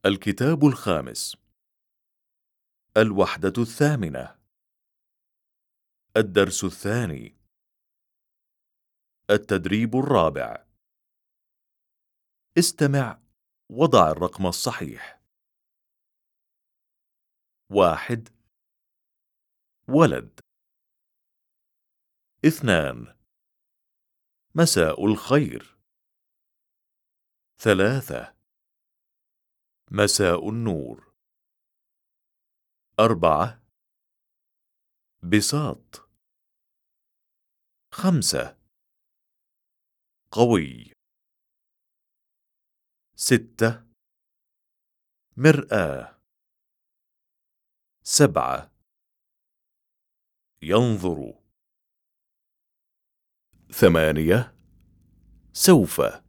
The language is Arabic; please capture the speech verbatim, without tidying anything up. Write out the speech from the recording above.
الكتاب الخامس. الوحدة الثامنة. الدرس الثاني. التدريب الرابع. استمع وضع الرقم الصحيح. واحد. ولد. اثنان. مساء الخير. ثلاثة. مساء النور. أربعة. بساط. خمسة. قوي. ستة. مرآة. سبعة. ينظر. ثمانية. سوف.